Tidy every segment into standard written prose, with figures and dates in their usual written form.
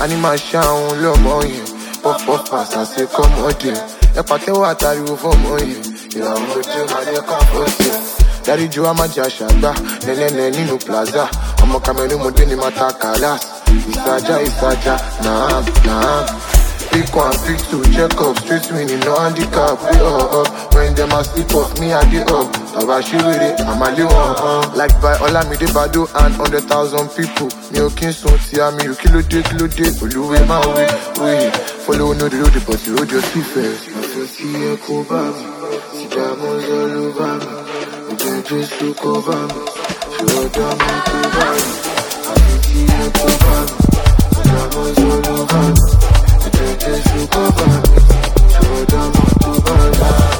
Animal ṣáwọn lọ́mọ yẹn. Pọ́pọ́ fàṣà ṣe kọ́mọdé. Ẹ pàtẹ́wọ́ àtàríwò fọ́mọ yẹn. Ìràwọ̀ ojú máa ní káfọ́ọ̀tì. Daddy Joe Amaja Shagba, Nene Nino Plaza. I'm a Cameroon Modeni Matakalas. Isaja, nah. Pick one, pick two, check up, straight winning, no handicap. We up. When them a sleep off, me I get up. Abashi with it, I'm a little like by Olamide Bado and 100,000 people. Me okay so tia me you kilo day. Oluwe my way. Follow no the road, but you road your see first. I see a Koba, see diamonds all over me. Just to cover me, show them how to buy me. I see you cover me, diamonds all over me. Just to cover me, show them how to buy me.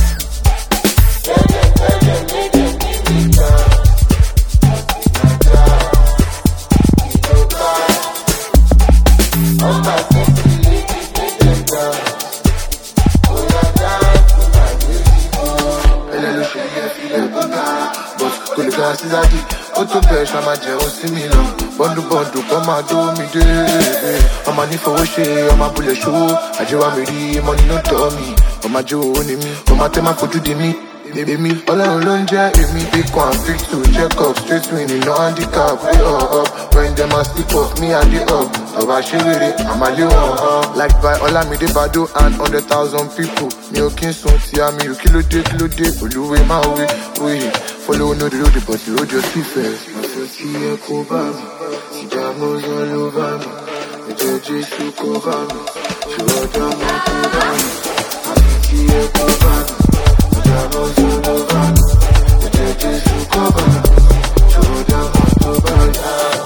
Auto pay, I'ma just see me now. Bundle, come and do me day. I'm a need for shit, I'm a bullet show. I just want me money not to me. I'm a Joe on me, I'm a tema for to me. Baby, me, all alone, me. Pick one, pick two, check up, straight winning, no handicap. We up. When them a sleep off, me and the up. Abashi with it, I'm a little like by Olamide Bado and 100,000 people. Me okay so tia me you kilo day. Oluwe my way. Follow no the road, but you road your see first. I see a Koba, see diamonds all over me. The judges to cover me, show them how to buy me. I see a Koba, see diamonds all over me. The judges to cover me, show them how to buy me.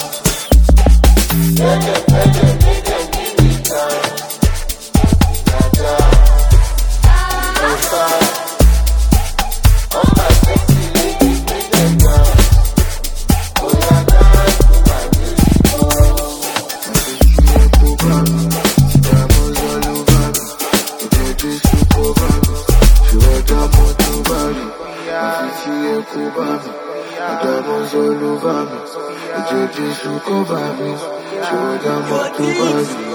Diamonds all over me. The judges who cover me, show them what to buy me.